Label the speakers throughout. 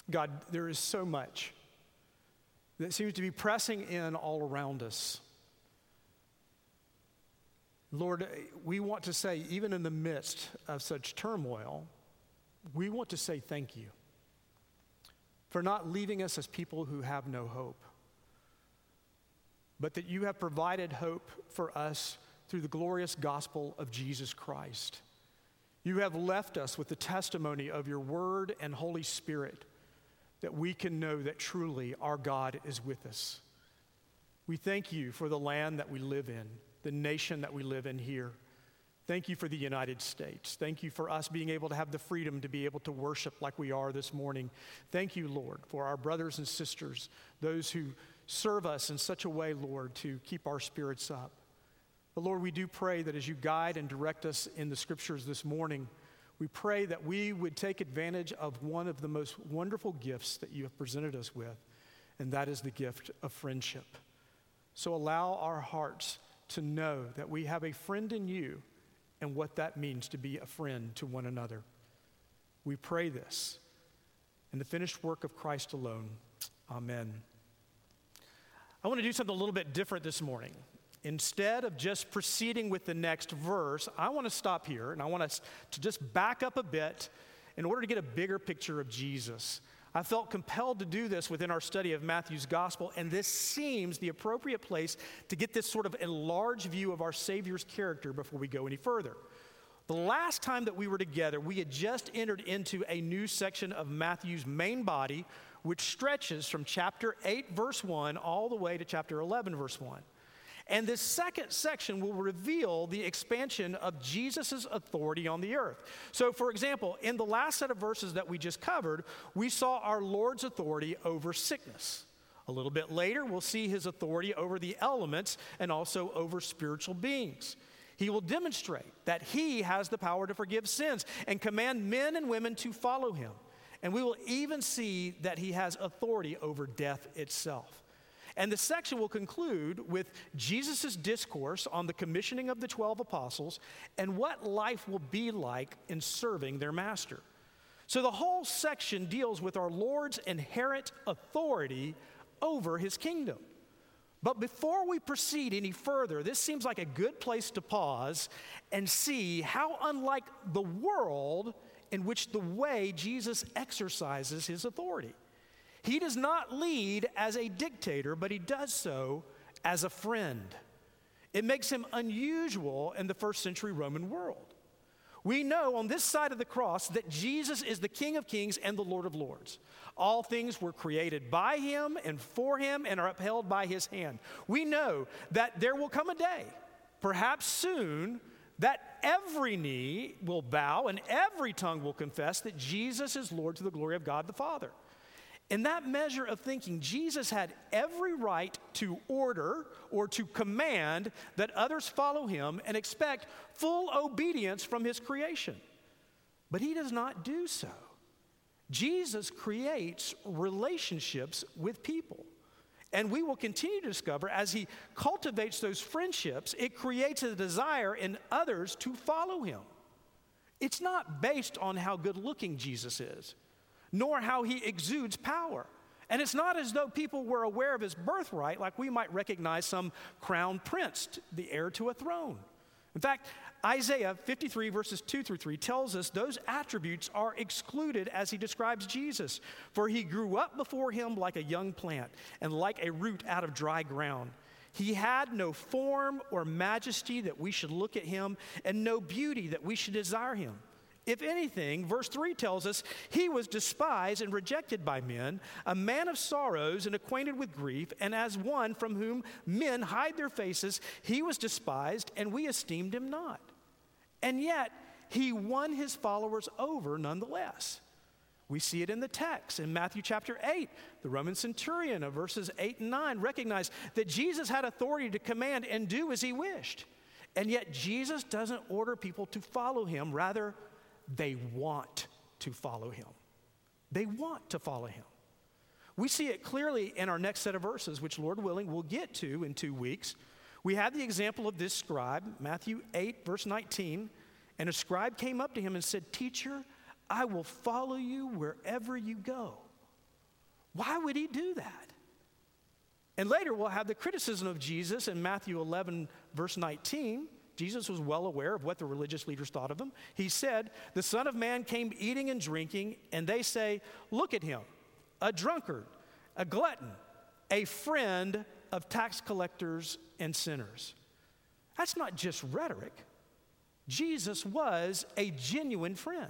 Speaker 1: God, there is so much that seems to be pressing in all around us. Lord, we want to say, even in the midst of such turmoil, we want to say thank you for not leaving us as people who have no hope, but that you have provided hope for us through the glorious gospel of Jesus Christ. You have left us with the testimony of your word and Holy Spirit that we can know that truly our God is with us. We thank you for the land that we live in, the nation that we live in here. Thank you for the United States. Thank you for us being able to have the freedom to be able to worship like we are this morning. Thank you, Lord, for our brothers and sisters, those who serve us in such a way, Lord, to keep our spirits up. But Lord, we do pray that as you guide and direct us in the scriptures this morning, we pray that we would take advantage of one of the most wonderful gifts that you have presented us with, and that is the gift of friendship. So allow our hearts to know that we have a friend in you and what that means to be a friend to one another. We pray this in the finished work of Christ alone. Amen. I want to do something a little bit different this morning. Instead of just proceeding with the next verse, I want to stop here and I want us to just back up a bit in order to get a bigger picture of Jesus. I felt compelled to do this within our study of Matthew's gospel, and this seems the appropriate place to get this sort of enlarged view of our Savior's character before we go any further. The last time that we were together, we had just entered into a new section of Matthew's main body, which stretches from chapter 8, verse 1, all the way to chapter 11, verse 1. And this second section will reveal the expansion of Jesus' authority on the earth. So, for example, in the last set of verses that we just covered, we saw our Lord's authority over sickness. A little bit later, we'll see his authority over the elements and also over spiritual beings. He will demonstrate that he has the power to forgive sins and command men and women to follow him. And we will even see that he has authority over death itself. And the section will conclude with Jesus' discourse on the commissioning of the 12 apostles and what life will be like in serving their master. So the whole section deals with our Lord's inherent authority over his kingdom. But before we proceed any further, this seems like a good place to pause and see how unlike the world in which the way Jesus exercises his authority. He does not lead as a dictator, but he does so as a friend. It makes him unusual in the first century Roman world. We know on this side of the cross that Jesus is the King of Kings and the Lord of Lords. All things were created by him and for him and are upheld by his hand. We know that there will come a day, perhaps soon, that every knee will bow and every tongue will confess that Jesus is Lord to the glory of God the Father. In that measure of thinking, Jesus had every right to order or to command that others follow him and expect full obedience from his creation. But he does not do so. Jesus creates relationships with people. And we will continue to discover as he cultivates those friendships, it creates a desire in others to follow him. It's not based on how good looking Jesus is, nor how he exudes power. And it's not as though people were aware of his birthright like we might recognize some crown prince, the heir to a throne. In fact, Isaiah 53 verses 2 through 3 tells us those attributes are excluded as he describes Jesus. For he grew up before him like a young plant and like a root out of dry ground. He had no form or majesty that we should look at him, and no beauty that we should desire him. If anything, verse 3 tells us, he was despised and rejected by men, a man of sorrows and acquainted with grief, and as one from whom men hide their faces, he was despised, and we esteemed him not. And yet, he won his followers over nonetheless. We see it in the text. In Matthew chapter 8, the Roman centurion of verses 8 and 9 recognized that Jesus had authority to command and do as he wished. And yet, Jesus doesn't order people to follow him. Rather, they want to follow him. They want to follow him. We see it clearly in our next set of verses, which, Lord willing, we'll get to in 2 weeks. We have the example of this scribe, Matthew 8, verse 19. And a scribe came up to him and said, "Teacher, I will follow you wherever you go." Why would he do that? And later we'll have the criticism of Jesus in Matthew 11, verse 19. Jesus was well aware of what the religious leaders thought of him. He said, the Son of Man came eating and drinking, and they say, look at him, a drunkard, a glutton, a friend of tax collectors and sinners. That's not just rhetoric. Jesus was a genuine friend.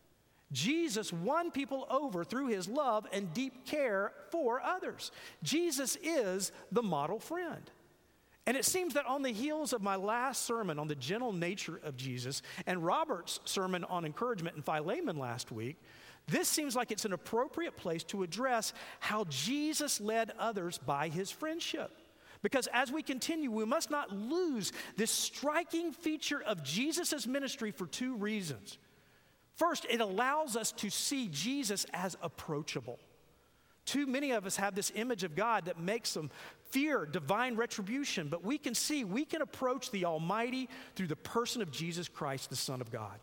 Speaker 1: Jesus won people over through his love and deep care for others. Jesus is the model friend. And it seems that on the heels of my last sermon on the gentle nature of Jesus and Robert's sermon on encouragement in Philemon last week, this seems like it's an appropriate place to address how Jesus led others by his friendship. Because as we continue, we must not lose this striking feature of Jesus' ministry for two reasons. First, it allows us to see Jesus as approachable. Too many of us have this image of God that makes them fear divine retribution, but we can approach the Almighty through the person of Jesus Christ, the Son of God.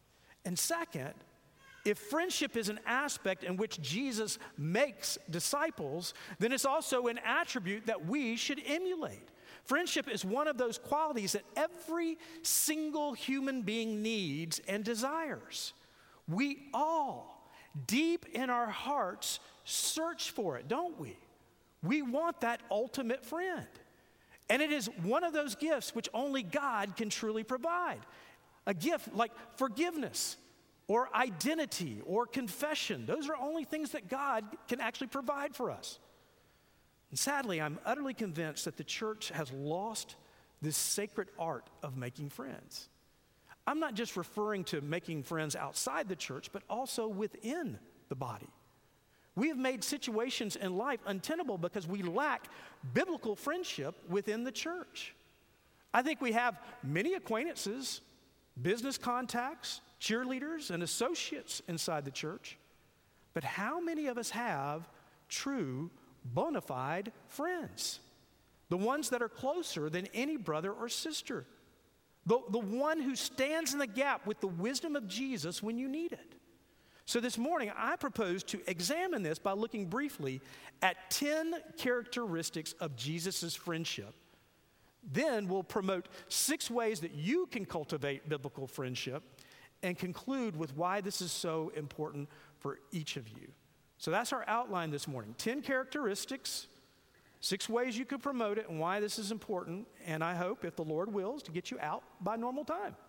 Speaker 1: And second, if friendship is an aspect in which Jesus makes disciples, then it's also an attribute that we should emulate. Friendship is one of those qualities that every single human being needs and desires. We all, deep in our hearts, search for it, don't we? We want that ultimate friend. And it is one of those gifts which only God can truly provide. A gift like forgiveness or identity or confession. Those are only things that God can actually provide for us. And sadly, I'm utterly convinced that the church has lost this sacred art of making friends. I'm not just referring to making friends outside the church, but also within the body. We have made situations in life untenable because we lack biblical friendship within the church. I think we have many acquaintances, business contacts, cheerleaders, and associates inside the church. But how many of us have true, bona fide friends? The ones that are closer than any brother or sister. The one who stands in the gap with the wisdom of Jesus when you need it. So this morning, I propose to examine this by looking briefly at 10 characteristics of Jesus' friendship. Then we'll promote 6 ways that you can cultivate biblical friendship and conclude with why this is so important for each of you. So that's our outline this morning. 10 characteristics, 6 ways you could promote it and why this is important, and I hope, if the Lord wills, to get you out by normal time.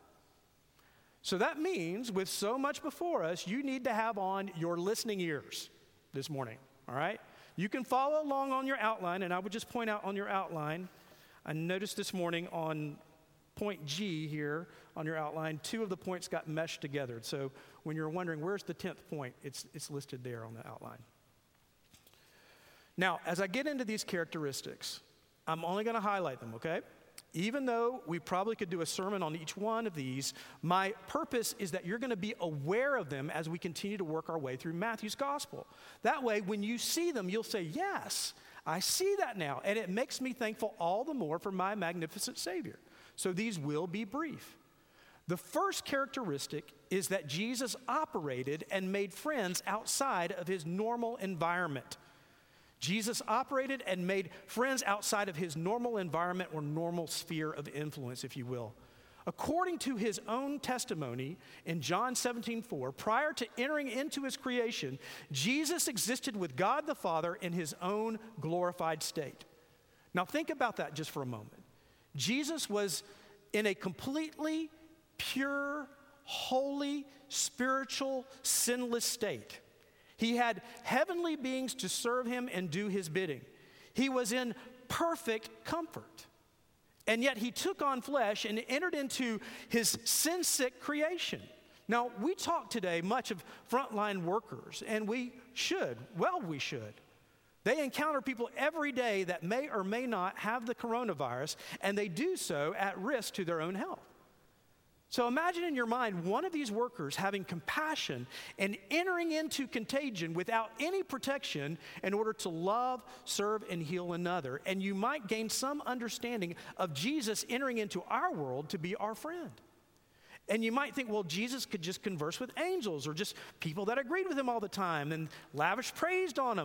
Speaker 1: So that means, with so much before us, you need to have on your listening ears this morning, all right? You can follow along on your outline, and I would just point out on your outline, I noticed this morning on point G here on your outline, 2 of the points got meshed together. So when you're wondering, where's the 10th point, it's listed there on the outline. Now, as I get into these characteristics, I'm only going to highlight them, okay? Even though we probably could do a sermon on each one of these, my purpose is that you're going to be aware of them as we continue to work our way through Matthew's gospel. That way, when you see them, you'll say, yes, I see that now. And it makes me thankful all the more for my magnificent Savior. So these will be brief. The first characteristic is that Jesus operated and made friends outside of his normal environment. Jesus operated and made friends outside of his normal environment or normal sphere of influence, if you will. According to his own testimony in John 17:4, prior to entering into his creation, Jesus existed with God the Father in his own glorified state. Now think about that just for a moment. Jesus was in a completely pure, holy, spiritual, sinless state. He had heavenly beings to serve him and do his bidding. He was in perfect comfort. And yet he took on flesh and entered into his sin-sick creation. Now, we talk today much of frontline workers, and we should. They encounter people every day that may or may not have the coronavirus, and they do so at risk to their own health. So imagine in your mind one of these workers having compassion and entering into contagion without any protection in order to love, serve, and heal another. And you might gain some understanding of Jesus entering into our world to be our friend. And you might think, well, Jesus could just converse with angels or just people that agreed with him all the time and lavish praise on him.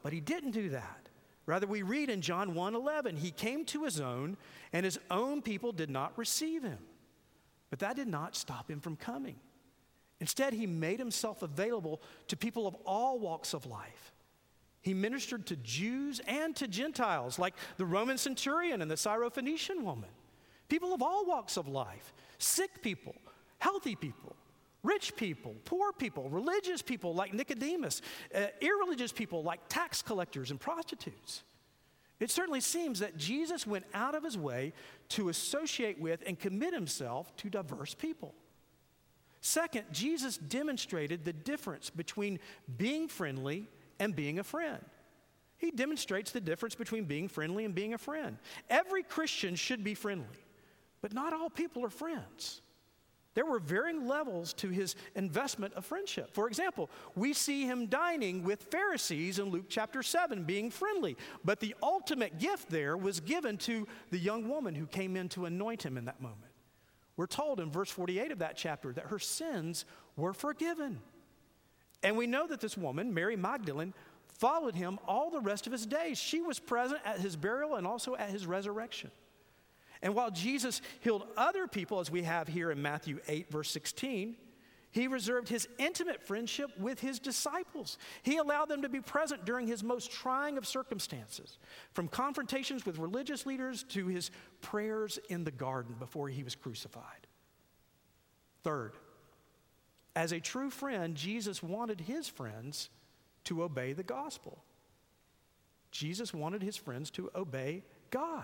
Speaker 1: But he didn't do that. Rather, we read in John 1:11, he came to his own, and his own people did not receive him. But that did not stop him from coming. Instead, he made himself available to people of all walks of life. He ministered to Jews and to Gentiles, like the Roman centurion and the Syrophoenician woman. People of all walks of life, sick people, healthy people, rich people, poor people, religious people like Nicodemus, irreligious people like tax collectors and prostitutes. It certainly seems that Jesus went out of his way to associate with and commit himself to diverse people. Second, Jesus demonstrated the difference between being friendly and being a friend. He demonstrates the difference between being friendly and being a friend. Every Christian should be friendly, but not all people are friends. There were varying levels to his investment of friendship. For example, we see him dining with Pharisees in Luke chapter 7, being friendly. But the ultimate gift there was given to the young woman who came in to anoint him in that moment. We're told in verse 48 of that chapter that her sins were forgiven. And we know that this woman, Mary Magdalene, followed him all the rest of his days. She was present at his burial and also at his resurrection. And while Jesus healed other people, as we have here in Matthew 8, verse 16, he reserved his intimate friendship with his disciples. He allowed them to be present during his most trying of circumstances, from confrontations with religious leaders to his prayers in the garden before he was crucified. Third, as a true friend, Jesus wanted his friends to obey the gospel. Jesus wanted his friends to obey God.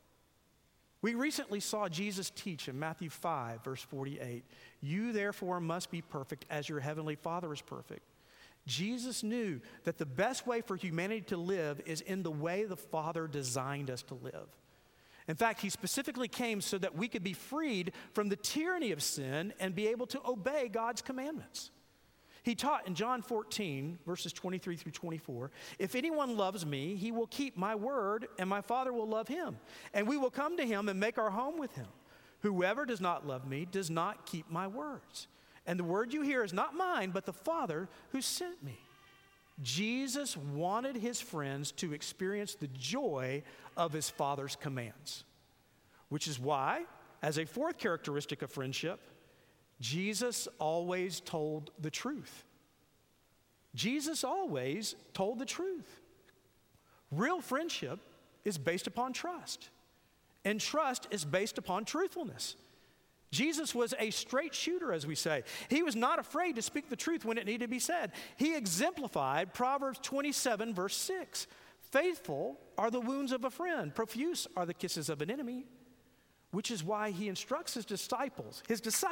Speaker 1: We recently saw Jesus teach in Matthew 5, verse 48, "You therefore must be perfect as your heavenly Father is perfect." Jesus knew that the best way for humanity to live is in the way the Father designed us to live. In fact, he specifically came so that we could be freed from the tyranny of sin and be able to obey God's commandments. He taught in John 14, verses 23 through 24, "If anyone loves me, he will keep my word, and my Father will love him. And we will come to him and make our home with him. Whoever does not love me does not keep my words. And the word you hear is not mine, but the Father who sent me." Jesus wanted his friends to experience the joy of his Father's commands, which is why, as a fourth characteristic of friendship, Jesus always told the truth. Jesus always told the truth. Real friendship is based upon trust, and trust is based upon truthfulness. Jesus was a straight shooter, as we say. He was not afraid to speak the truth when it needed to be said. He exemplified Proverbs 27, verse 6. "Faithful are the wounds of a friend, profuse are the kisses of an enemy." Which is why he instructs his disciples,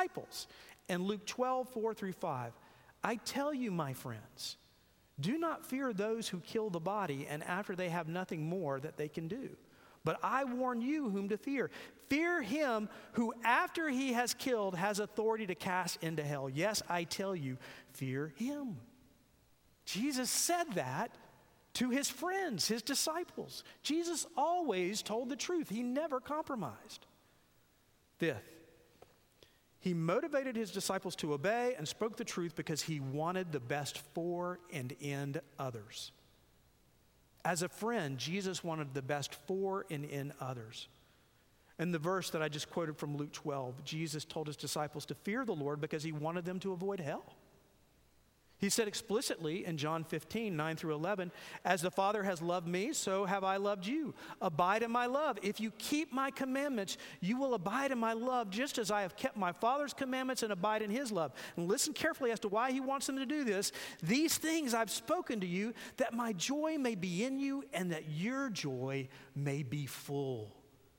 Speaker 1: in Luke 12, 4 through 5. "I tell you, my friends, do not fear those who kill the body, and after they have nothing more that they can do. But I warn you whom to fear. Fear him who, after he has killed, has authority to cast into hell. Yes, I tell you, fear him." Jesus said that to his friends, his disciples. Jesus always told the truth. He never compromised. Fifth, he motivated his disciples to obey and spoke the truth because he wanted the best for and in others. As a friend, Jesus wanted the best for and in others. In the verse that I just quoted from Luke 12, Jesus told his disciples to fear the Lord because he wanted them to avoid hell. He said explicitly in John 15, 9 through 11, "As the Father has loved me, so have I loved you. Abide in my love. If you keep my commandments, you will abide in my love, just as I have kept my Father's commandments and abide in his love." And listen carefully as to why he wants them to do this. "These things I've spoken to you, that my joy may be in you and that your joy may be full."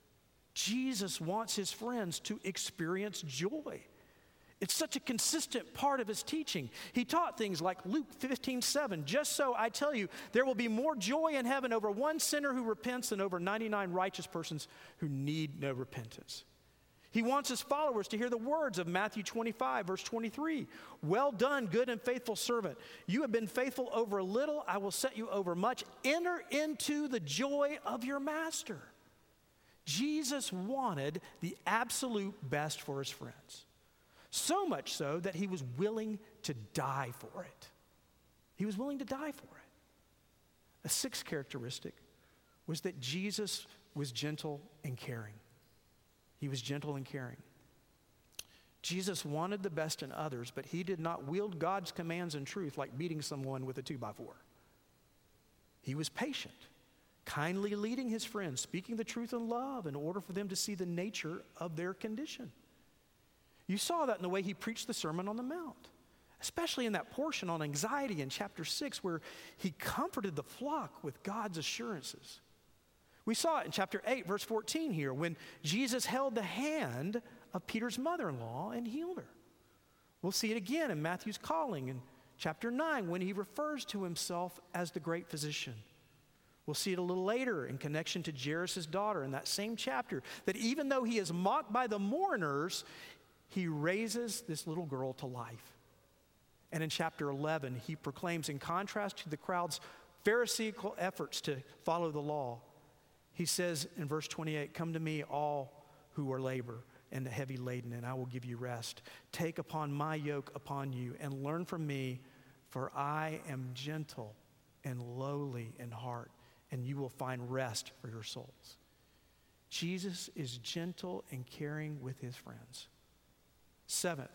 Speaker 1: Jesus wants his friends to experience joy. It's such a consistent part of his teaching. He taught things like Luke 15:7, "Just so I tell you, there will be more joy in heaven over one sinner who repents than over 99 righteous persons who need no repentance." He wants his followers to hear the words of Matthew 25, verse 23. "Well done, good and faithful servant. You have been faithful over a little, I will set you over much. Enter into the joy of your master." Jesus wanted the absolute best for his friends. So much so that he was willing to die for it. He was willing to die for it. A sixth characteristic was that Jesus was gentle and caring. He was gentle and caring. Jesus wanted the best in others, but he did not wield God's commands in truth like beating someone with a 2x4. He was patient, kindly leading his friends, speaking the truth in love in order for them to see the nature of their condition. You saw that in the way he preached the Sermon on the Mount, especially in that portion on anxiety in chapter 6 where he comforted the flock with God's assurances. We saw it in chapter 8, verse 14 here, when Jesus held the hand of Peter's mother-in-law and healed her. We'll see it again in Matthew's calling in chapter 9 when he refers to himself as the great physician. We'll see it a little later in connection to Jairus' daughter in that same chapter, that even though he is mocked by the mourners, he raises this little girl to life. And in chapter 11, he proclaims, in contrast to the crowd's Pharisaical efforts to follow the law, he says in verse 28, "Come to me, all who are labor and heavy laden, and I will give you rest. Take upon my yoke upon you and learn from me, for I am gentle and lowly in heart, and you will find rest for your souls." Jesus is gentle and caring with his friends. Seventh,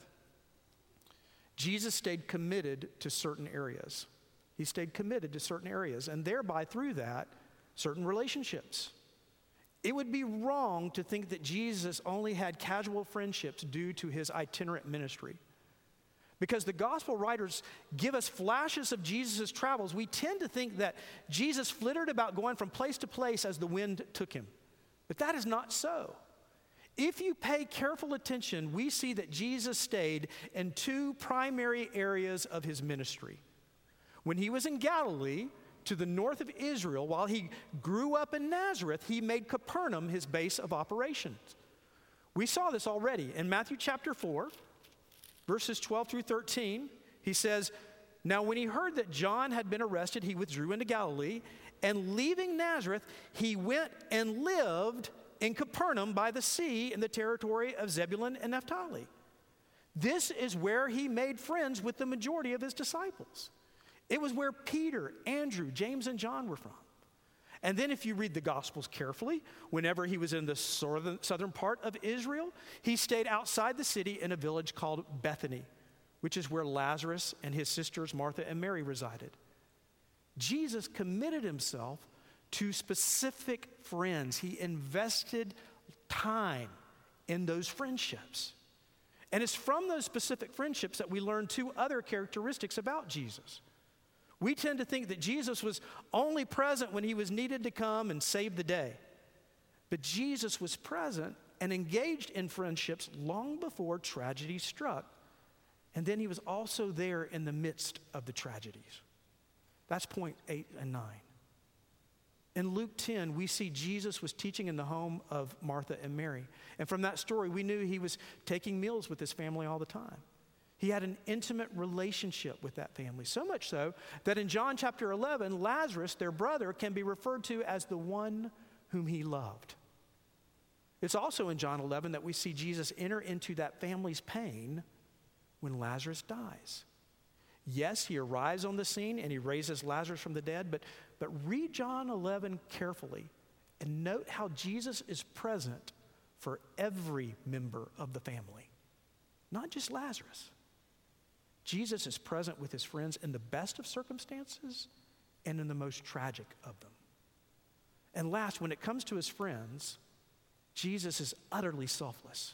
Speaker 1: Jesus stayed committed to certain areas. He stayed committed to certain areas, and thereby, through that, certain relationships. It would be wrong to think that Jesus only had casual friendships due to his itinerant ministry. Because the gospel writers give us flashes of Jesus' travels, we tend to think that Jesus flittered about going from place to place as the wind took him. But that is not so. If you pay careful attention, we see that Jesus stayed in two primary areas of his ministry. When he was in Galilee, to the north of Israel, while he grew up in Nazareth, he made Capernaum his base of operations. We saw this already in Matthew chapter 4, verses 12 through 13. He says, "Now when he heard that John had been arrested, he withdrew into Galilee, and leaving Nazareth, he went and lived in Capernaum by the sea in the territory of Zebulun and Naphtali. This is where he made friends with the majority of his disciples. It was where Peter, Andrew, James, and John were from. And then if you read the Gospels carefully, whenever he was in the southern part of Israel, he stayed outside the city in a village called Bethany, which is where Lazarus and his sisters Martha and Mary resided. Jesus committed himself to specific friends. He invested time in those friendships. And it's from those specific friendships that we learn two other characteristics about Jesus. We tend to think that Jesus was only present when he was needed to come and save the day. But Jesus was present and engaged in friendships long before tragedy struck. And then he was also there in the midst of the tragedies. That's point 8 and 9. In Luke 10, we see Jesus was teaching in the home of Martha and Mary. And from that story, we knew he was taking meals with his family all the time. He had an intimate relationship with that family, so much so that in John chapter 11, Lazarus, their brother, can be referred to as the one whom he loved. It's also in John 11 that we see Jesus enter into that family's pain when Lazarus dies. Yes, he arrives on the scene and he raises Lazarus from the dead, but read John 11 carefully and note how Jesus is present for every member of the family, not just Lazarus. Jesus is present with his friends in the best of circumstances and in the most tragic of them. And last, when it comes to his friends, Jesus is utterly selfless.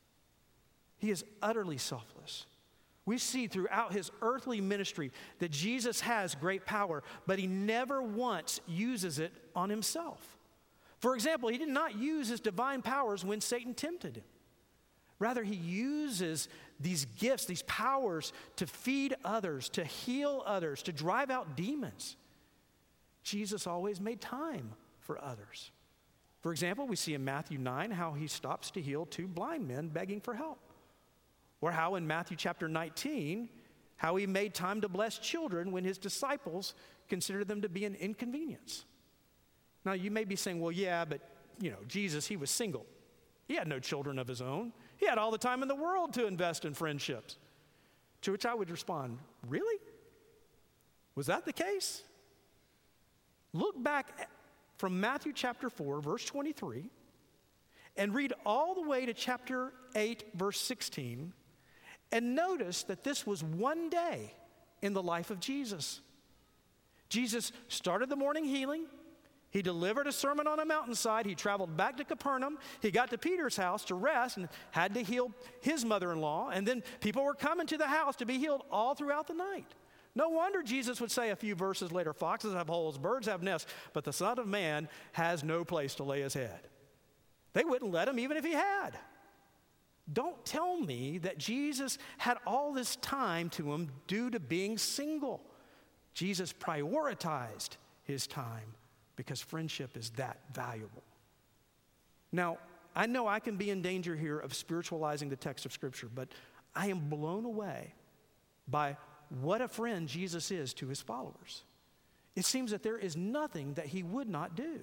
Speaker 1: He is utterly selfless. We see throughout his earthly ministry that Jesus has great power, but he never once uses it on himself. For example, he did not use his divine powers when Satan tempted him. Rather, he uses these gifts, these powers to feed others, to heal others, to drive out demons. Jesus always made time for others. For example, we see in Matthew 9 how he stops to heal 2 blind men begging for help. Or how in Matthew chapter 19, how he made time to bless children when his disciples considered them to be an inconvenience. Now, you may be saying, well, yeah, but, Jesus, he was single. He had no children of his own. He had all the time in the world to invest in friendships. To which I would respond, really? Was that the case? Look back from Matthew chapter 4, verse 23, and read all the way to chapter 8, verse 16, and notice that this was one day in the life of Jesus. Jesus started the morning healing. He delivered a sermon on a mountainside. He traveled back to Capernaum. He got to Peter's house to rest and had to heal his mother-in-law. And then people were coming to the house to be healed all throughout the night. No wonder Jesus would say a few verses later, foxes have holes, birds have nests, but the Son of Man has no place to lay his head. They wouldn't let him even if he had. Don't tell me that Jesus had all this time to him due to being single. Jesus prioritized his time because friendship is that valuable. Now, I know I can be in danger here of spiritualizing the text of Scripture, but I am blown away by what a friend Jesus is to his followers. It seems that there is nothing that he would not do.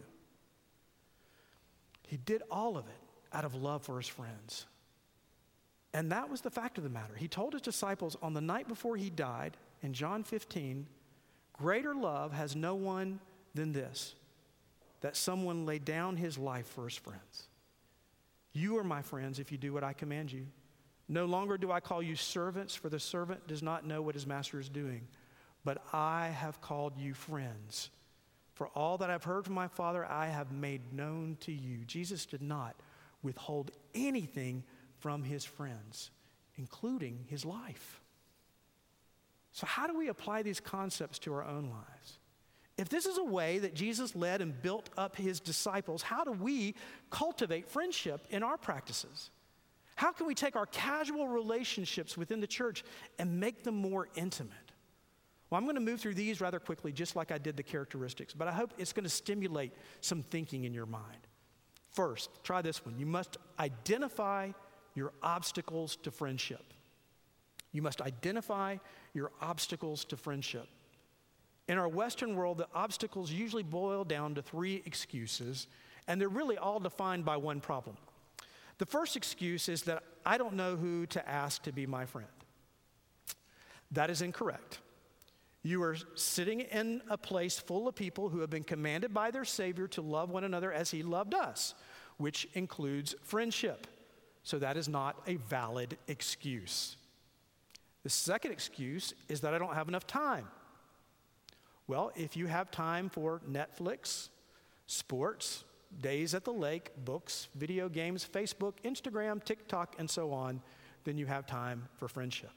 Speaker 1: He did all of it out of love for his friends. And that was the fact of the matter. He told his disciples on the night before he died, in John 15, greater love has no one than this, that someone lay down his life for his friends. You are my friends if you do what I command you. No longer do I call you servants, for the servant does not know what his master is doing. But I have called you friends. For all that I've heard from my Father, I have made known to you. Jesus did not withhold anything from his friends, including his life. So how do we apply these concepts to our own lives? If this is a way that Jesus led and built up his disciples, how do we cultivate friendship in our practices? How can we take our casual relationships within the church and make them more intimate? Well, I'm going to move through these rather quickly, just like I did the characteristics, but I hope it's going to stimulate some thinking in your mind. First, try this one. You must identify your obstacles to friendship. You must identify your obstacles to friendship. In our Western world, the obstacles usually boil down to 3 excuses, and they're really all defined by one problem. The first excuse is that I don't know who to ask to be my friend. That is incorrect. You are sitting in a place full of people who have been commanded by their Savior to love one another as he loved us, which includes friendship. So that is not a valid excuse. The second excuse is that I don't have enough time. Well, if you have time for Netflix, sports, days at the lake, books, video games, Facebook, Instagram, TikTok, and so on, then you have time for friendship.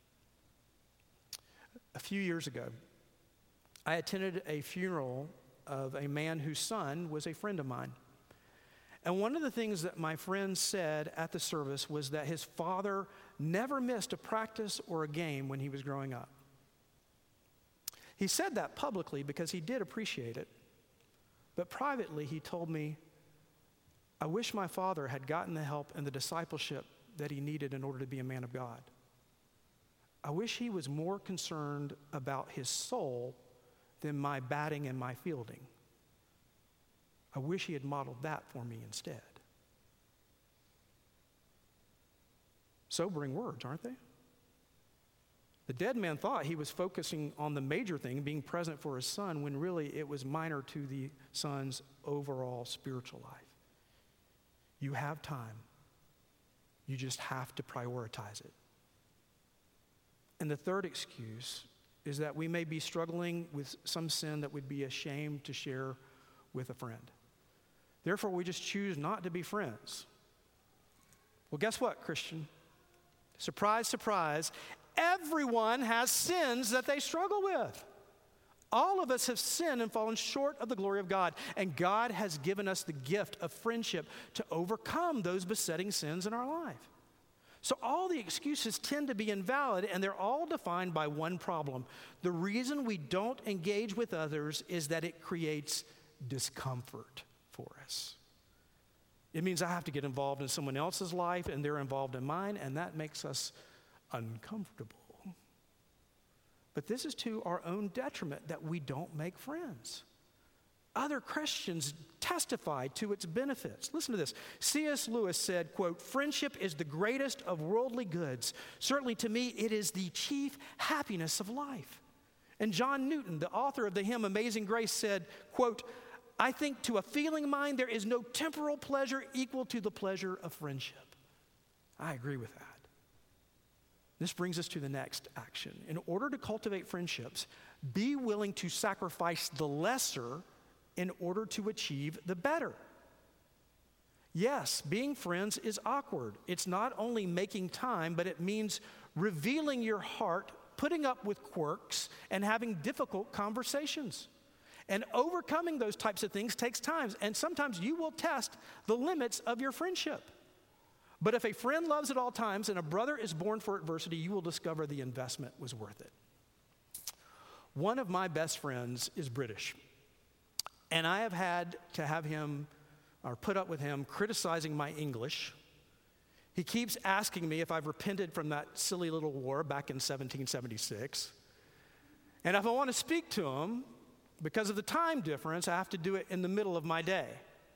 Speaker 1: A few years ago, I attended a funeral of a man whose son was a friend of mine. And one of the things that my friend said at the service was that his father never missed a practice or a game when he was growing up. He said that publicly because he did appreciate it. But privately, he told me, I wish my father had gotten the help and the discipleship that he needed in order to be a man of God. I wish he was more concerned about his soul than my batting and my fielding. I wish he had modeled that for me instead. Sobering words, aren't they? The dead man thought he was focusing on the major thing, being present for his son, when really it was minor to the son's overall spiritual life. You have time. You just have to prioritize it. And the third excuse is that we may be struggling with some sin that we'd be ashamed to share with a friend. Therefore, we just choose not to be friends. Well, guess what, Christian? Surprise, surprise. Everyone has sins that they struggle with. All of us have sinned and fallen short of the glory of God, and God has given us the gift of friendship to overcome those besetting sins in our life. So all the excuses tend to be invalid, and they're all defined by one problem. The reason we don't engage with others is that it creates discomfort for us. It means I have to get involved in someone else's life, and they're involved in mine, and that makes us uncomfortable. But this is to our own detriment that we don't make friends. Other Christians testify to its benefits. Listen to this. C.S. Lewis said, quote, "Friendship is the greatest of worldly goods. Certainly to me, it is the chief happiness of life. And John Newton, the author of the hymn Amazing Grace, said, quote, "I think to a feeling mind there is no temporal pleasure equal to the pleasure of friendship." I agree with that. This brings us to the next action. In order to cultivate friendships, be willing to sacrifice the lesser in order to achieve the better. Yes, being friends is awkward. It's not only making time, but it means revealing your heart, putting up with quirks, and having difficult conversations. And overcoming those types of things takes time, and sometimes you will test the limits of your friendship. But if a friend loves at all times and a brother is born for adversity, you will discover the investment was worth it. One of my best friends is British, and I have had to have him or put up with him criticizing my English. He keeps asking me if I've repented from that silly little war back in 1776. And if I want to speak to him, because of the time difference, I have to do it in the middle of my day.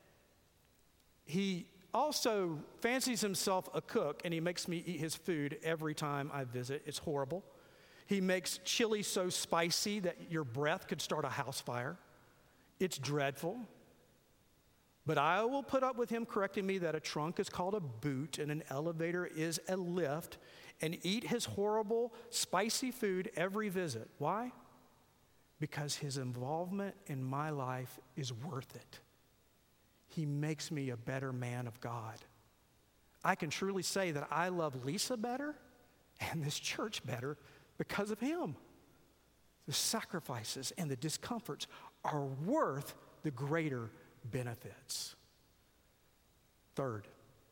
Speaker 1: He also fancies himself a cook, and he makes me eat his food every time I visit. It's horrible. He makes chili so spicy that your breath could start a house fire. It's dreadful. But I will put up with him correcting me that a trunk is called a boot and an elevator is a lift, and eat his horrible, spicy food every visit. Why? Because his involvement in my life is worth it. He makes me a better man of God. I can truly say that I love Lisa better and this church better because of him. The sacrifices and the discomforts are worth the greater benefits. Third,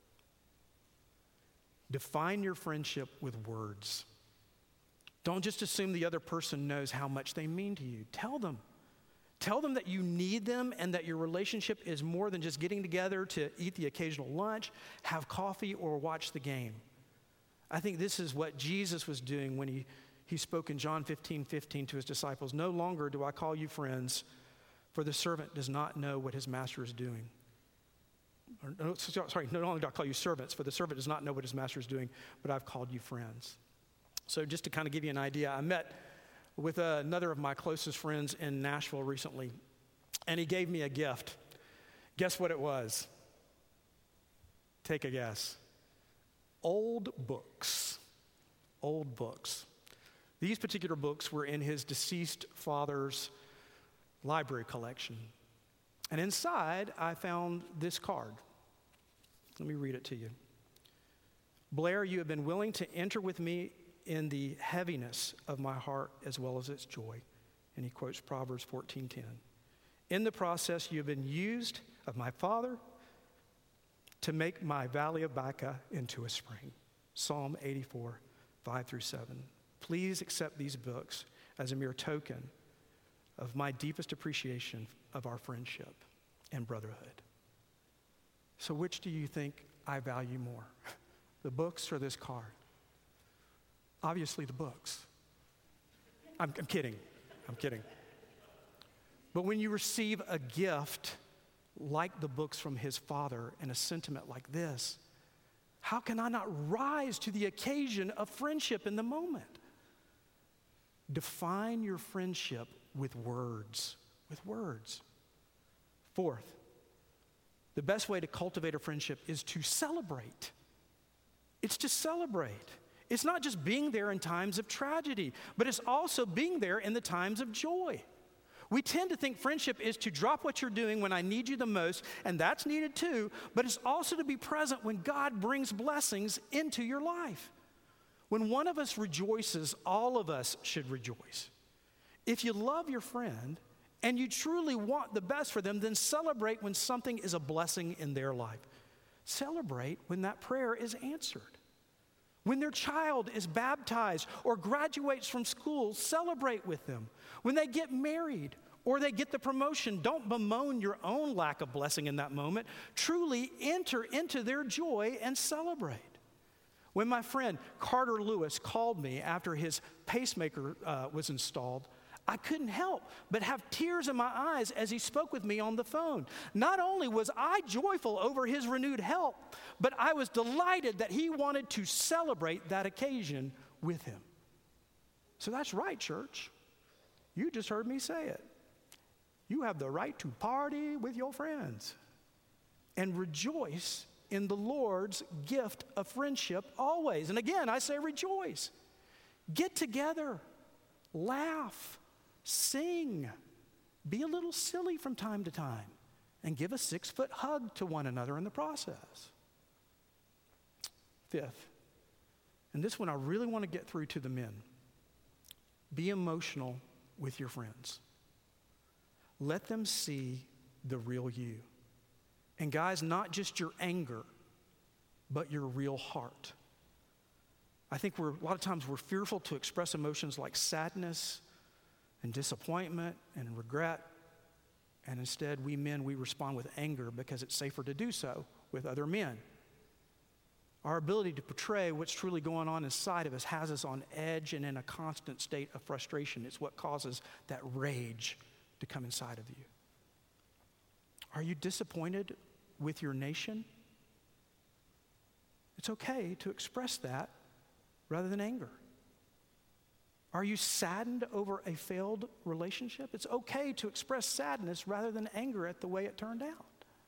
Speaker 1: define your friendship with words. Don't just assume the other person knows how much they mean to you. Tell them. Tell them that you need them and that your relationship is more than just getting together to eat the occasional lunch, have coffee, or watch the game. I think this is what Jesus was doing when he spoke in John 15:15 to his disciples. "No longer do I call you friends, for the servant does not know what his master is doing." No longer do I call you servants, for the servant does not know what his master is doing, but I've called you friends. So just to kind of give you an idea, I met with another of my closest friends in Nashville recently, and he gave me a gift. Guess what it was? Take a guess. Old books. Old books. These particular books were in his deceased father's library collection. And inside, I found this card. Let me read it to you. "Blair, you have been willing to enter with me in the heaviness of my heart as well as its joy." And he quotes Proverbs 14:10. "In the process, you have been used of my Father to make my valley of Baca into a spring." Psalm 84, 5-7. Please accept these books as a mere token of my deepest appreciation of our friendship and brotherhood. So which do you think I value more, the books or this card? Obviously the books. I'm kidding. I'm kidding. But when you receive a gift like the books from his father and a sentiment like this, how can I not rise to the occasion of friendship in the moment? Define your friendship with words. With words. Fourth, the best way to cultivate a friendship is to celebrate. It's to celebrate. It's not just being there in times of tragedy, but it's also being there in the times of joy. We tend to think friendship is to drop what you're doing when I need you the most, and that's needed too, but it's also to be present when God brings blessings into your life. When one of us rejoices, all of us should rejoice. If you love your friend and you truly want the best for them, then celebrate when something is a blessing in their life. Celebrate when that prayer is answered. When their child is baptized or graduates from school, celebrate with them. When they get married or they get the promotion, don't bemoan your own lack of blessing in that moment. Truly enter into their joy and celebrate. When my friend Carter Lewis called me after his pacemaker was installed, I couldn't help but have tears in my eyes as he spoke with me on the phone. Not only was I joyful over his renewed help, but I was delighted that he wanted to celebrate that occasion with him. So that's right, church. You just heard me say it. You have the right to party with your friends and rejoice in the Lord's gift of friendship always. And again, I say rejoice. Get together, laugh, sing, be a little silly from time to time, and give a 6-foot hug to one another in the process. Fifth, and this one I really want to get through to the men. Be emotional with your friends. Let them see the real you. And guys, not just your anger, but your real heart. I think a lot of times we're fearful to express emotions like sadness and disappointment and regret. And instead, we men, we respond with anger because it's safer to do so with other men. Our ability to portray what's truly going on inside of us has us on edge and in a constant state of frustration. It's what causes that rage to come inside of you. Are you disappointed with your nation? It's okay to express that rather than anger. Are you saddened over a failed relationship? It's okay to express sadness rather than anger at the way it turned out.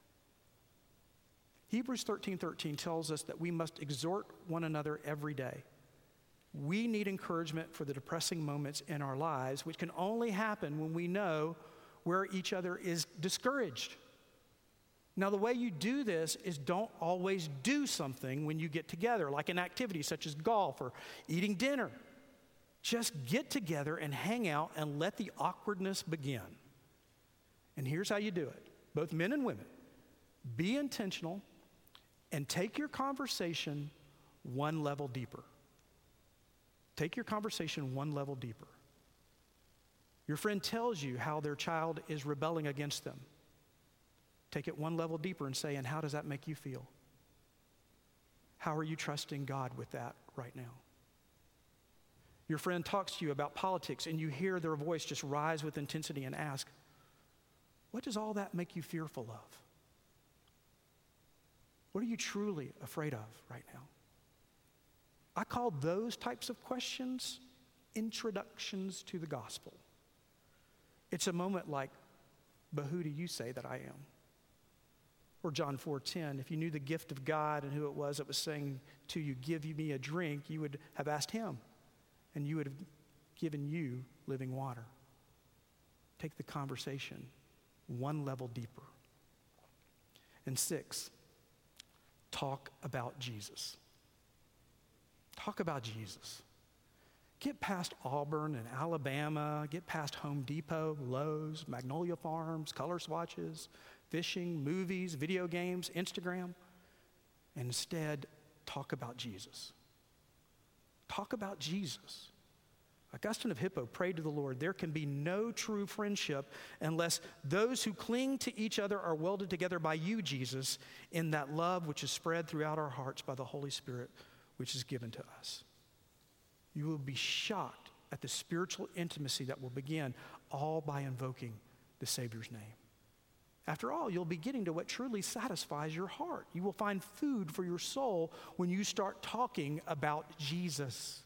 Speaker 1: Hebrews 13:13 tells us that we must exhort one another every day. We need encouragement for the depressing moments in our lives, which can only happen when we know where each other is discouraged. Now, the way you do this is don't always do something when you get together, like an activity such as golf or eating dinner. Just get together and hang out and let the awkwardness begin. And here's how you do it, both men and women. Be intentional and take your conversation one level deeper. Take your conversation one level deeper. Your friend tells you how their child is rebelling against them. Take it one level deeper and say, and how does that make you feel? How are you trusting God with that right now? Your friend talks to you about politics and you hear their voice just rise with intensity and ask, what does all that make you fearful of? What are you truly afraid of right now? I call those types of questions introductions to the gospel. It's a moment like, but who do you say that I am? Or John 4:10, if you knew the gift of God and who it was that was saying to you, give me a drink, you would have asked him, and you would have given you living water. Take the conversation one level deeper. And 6, talk about Jesus. Talk about Jesus. Get past Auburn and Alabama, get past Home Depot, Lowe's, Magnolia Farms, color swatches, fishing, movies, video games, Instagram, and instead talk about Jesus. Talk about Jesus. Augustine of Hippo prayed to the Lord, there can be no true friendship unless those who cling to each other are welded together by you, Jesus, in that love which is spread throughout our hearts by the Holy Spirit, which is given to us. You will be shocked at the spiritual intimacy that will begin all by invoking the Savior's name. After all, you'll be getting to what truly satisfies your heart. You will find food for your soul when you start talking about Jesus.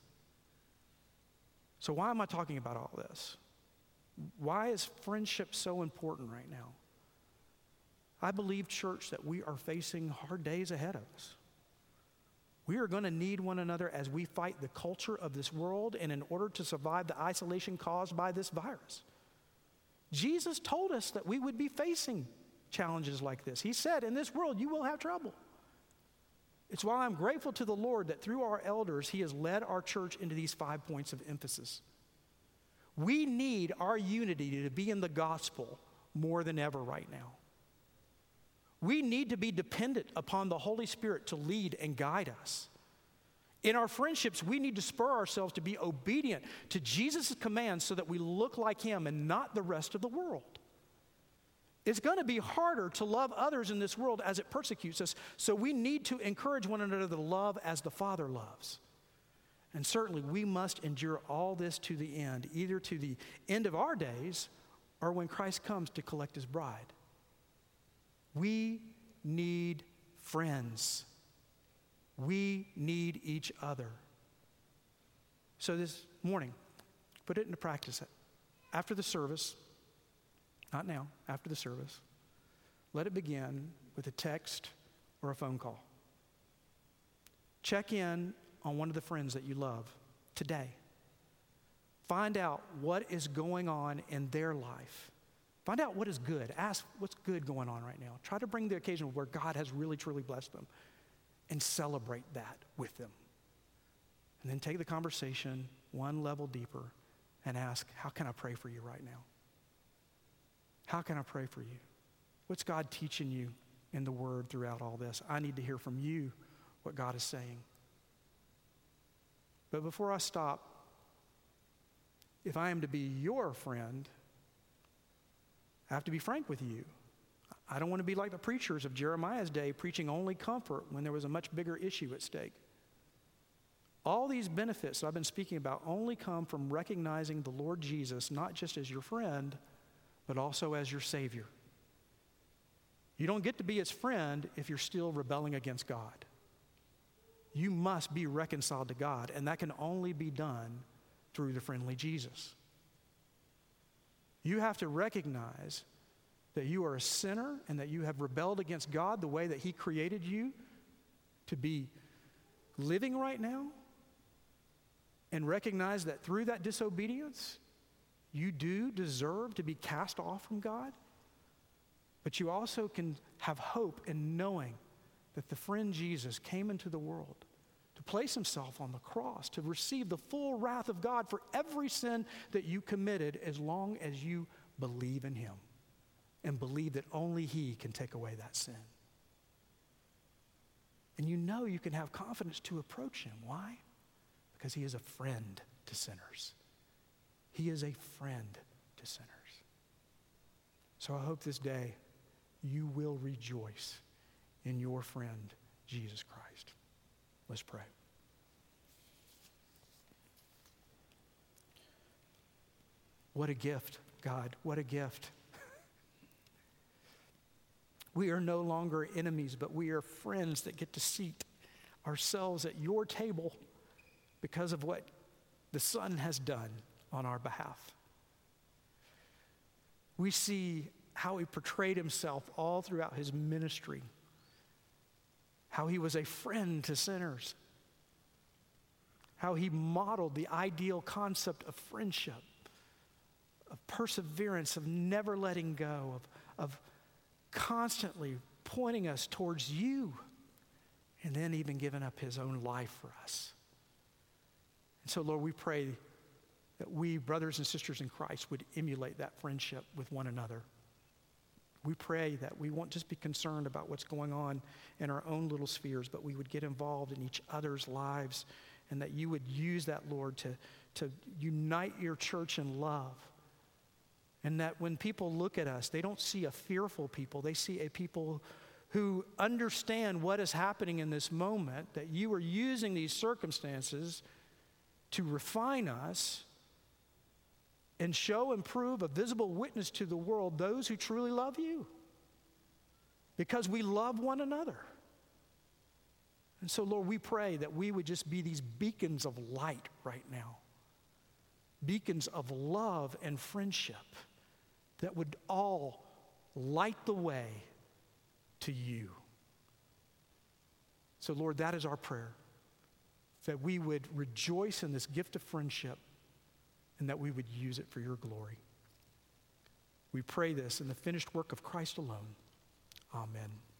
Speaker 1: So why am I talking about all this? Why is friendship so important right now? I believe, church, that we are facing hard days ahead of us. We are going to need one another as we fight the culture of this world and in order to survive the isolation caused by this virus. Jesus told us that we would be facing challenges like this. He said, in this world, you will have trouble. It's why I'm grateful to the Lord that through our elders, He has led our church into these 5 points of emphasis. We need our unity to be in the gospel more than ever right now. We need to be dependent upon the Holy Spirit to lead and guide us. In our friendships, we need to spur ourselves to be obedient to Jesus' commands so that we look like Him and not the rest of the world. It's going to be harder to love others in this world as it persecutes us, so we need to encourage one another to love as the Father loves. And certainly we must endure all this to the end, either to the end of our days or when Christ comes to collect His bride. We need friends. We need each other. So this morning, put it into practice. after the service, not now, after the service, let it begin with a text or a phone call. Check in on one of the friends that you love today. Find out what is going on in their life. Find out what is good. Ask what's good going on right now. Try to bring the occasion where God has really, truly blessed them and celebrate that with them. And then take the conversation one level deeper and ask, how can I pray for you right now? How can I pray for you? What's God teaching you in the Word throughout all this? I need to hear from you what God is saying. But before I stop, if I am to be your friend, I have to be frank with you. I don't want to be like the preachers of Jeremiah's day, preaching only comfort when there was a much bigger issue at stake. All these benefits that I've been speaking about only come from recognizing the Lord Jesus not just as your friend, but also as your Savior. You don't get to be his friend if you're still rebelling against God. You must be reconciled to God, and that can only be done through the friendly Jesus. You have to recognize that you are a sinner and that you have rebelled against God the way that he created you to be living right now, and recognize that through that disobedience, you do deserve to be cast off from God. But you also can have hope in knowing that the friend Jesus came into the world to place himself on the cross, to receive the full wrath of God for every sin that you committed, as long as you believe in him and believe that only he can take away that sin. And you can have confidence to approach him. Why? Because he is a friend to sinners. He is a friend to sinners. So I hope this day you will rejoice in your friend, Jesus Christ. Let's pray. What a gift, God. What a gift. We are no longer enemies, but we are friends that get to seat ourselves at your table because of what the Son has done on our behalf. We see how he portrayed himself all throughout his ministry, how he was a friend to sinners, how he modeled the ideal concept of friendship, of perseverance, of never letting go, of constantly pointing us towards you, and then even giving up his own life for us. And so, Lord, we pray that we, brothers and sisters in Christ, would emulate that friendship with one another. We pray that we won't just be concerned about what's going on in our own little spheres, but we would get involved in each other's lives, and that you would use that, Lord, to unite your church in love. And that when people look at us, they don't see a fearful people. They see a people who understand what is happening in this moment, that you are using these circumstances to refine us and show and prove a visible witness to the world, those who truly love you, because we love one another. And so, Lord, we pray that we would just be these beacons of light right now, beacons of love and friendship that would all light the way to you. So, Lord, that is our prayer, that we would rejoice in this gift of friendship and that we would use it for your glory. We pray this in the finished work of Christ alone. Amen.